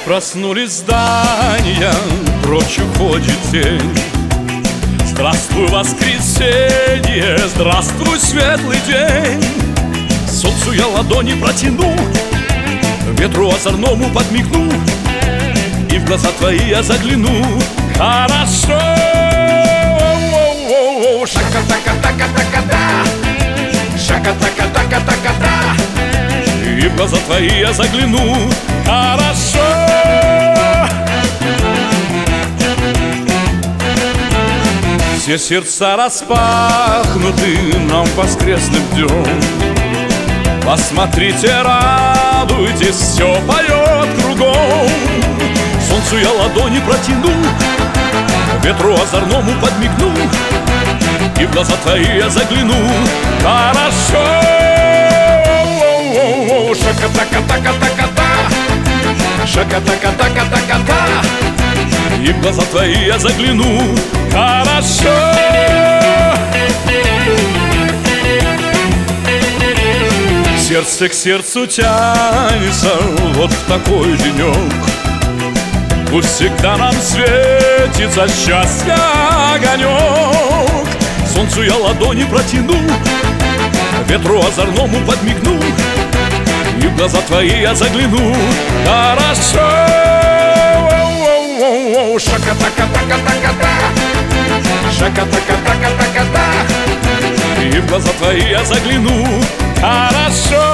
Проснулись здания, прочь уходит день. Здравствуй, воскресенье, здравствуй, светлый день. Солнцу я ладони протяну, ветру озорному подмигну, и в глаза твои я загляну. Хорошо. Шака-така-така-така-та, шака-така-така-така-та, и в глаза твои я загляну. Хорошо. Все сердца распахнуты нам воскресным днем. Посмотрите, радуйтесь, все поет кругом. Солнцу я ладони протяну, ветру озорному подмигну, и в глаза твои я загляну. Хорошо. Шака-така-така-така-та, шака-така-така-така-та, и в глаза твои я загляну. Хорошо. Сердце к сердцу тянется вот в такой денек. Пусть всегда нам светится счастья огонек. Солнцу я ладони протяну, ветру озорному подмигну, и в глаза твои я загляну. Хорошо. Шака-така-така-така-та, шака-така-така-така-та, и в глаза твои я загляну. Хорошо.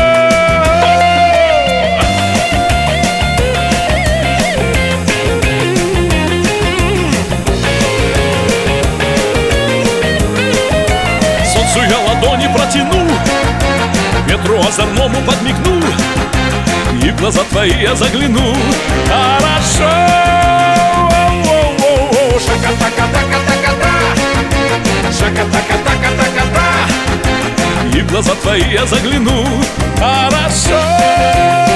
Солнцу я ладони протяну, ветру озорному подмигну, и в глаза твои я загляну. Хорошо. Шака-така-така-така-та, шака-така-така-така-та, и в глаза твои я загляну. Хорошо.